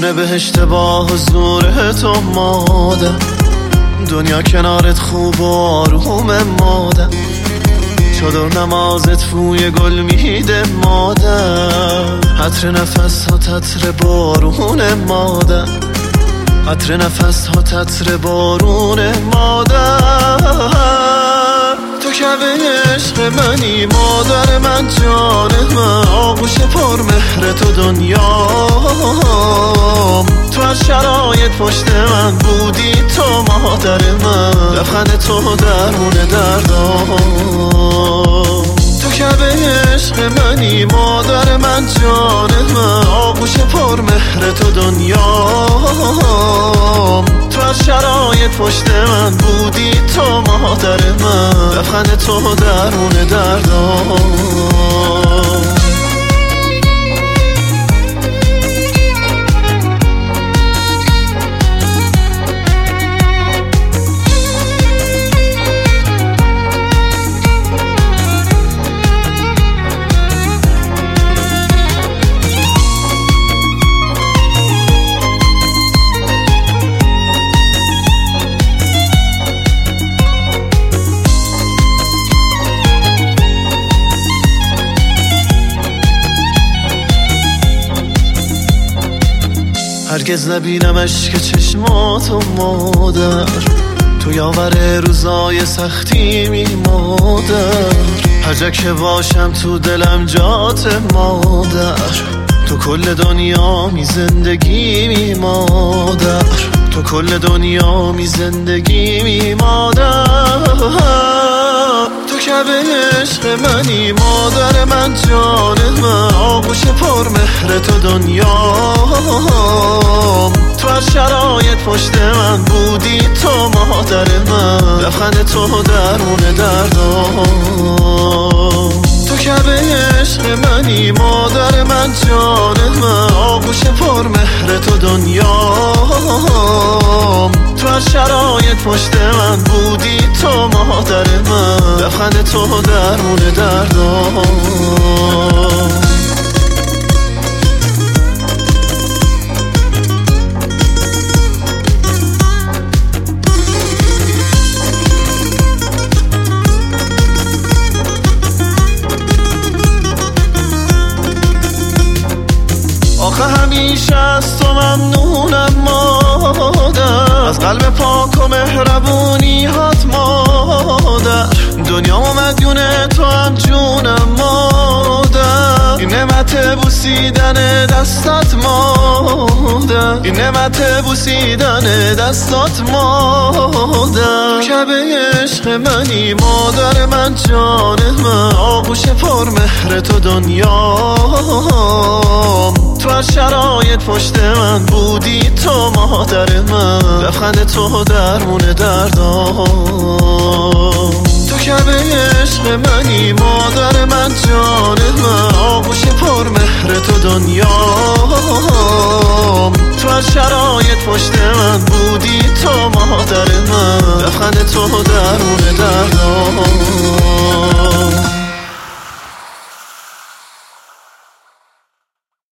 خونه بهشت با حضور تو مادر، دنیا کنارت خوب و آروم مادر، چادر نمازت فوی گل میده مادر، عطر نفس ها تتر بارون مادر، عطر نفس ها تتر بارون مادر. تو که عشق منی مادر من، جان من، آغوش پر مهر تو دنیام، تو هر شرایط پشت من بودی تو مادر من، لبخند تو درمون دردام. تو که عشق منی مادر من، جان من، آغوش پر مهر تو دنیام، تو هر شرایط پشت من بودی تو مادر من، لبخند تو درمون دردام. هرگز نبینم اشک چشماتو مادر، تو یاور روزای سختی می مادر، هر جا که باشم تو دلم جات مادر، تو کل دنیا می زندگی می مادر، تو کل دنیا می زندگی می مادر. تو که عشق منی مادر من، جان من، آغوش پر مهر تو دنیام، تو هر شرایط پشت من بودی تو مادر من، لبخند تو درمون دردام. تو که عشق منی مادر من، جان من، آغوش پر مهر تو دنیام، تو هر شرایط پشت من بودی تو مادر من، لبخند تو درمون دردام. آخه همیشه از تو ممنونم مادر، از قلب پاک و مهربونی هات مادر، دنیا و مدیون تو هم جونم مادر، این نعمت بوسیدن دستات مادر، این نعمت بوسیدن دستات مادر. تو که عشق منی مادر من، جان من، آغوش پر مهر تو دنیام، تو هر شرایط پشت من بودی تو مادر من، لبخند تو درمون دردام. تو که عشق منی مادر من، جان من، آغوش پر مهر تو دنیام، تو هر شرایط پشت من بودی تو مادر من، لبخند تو درمون دردام.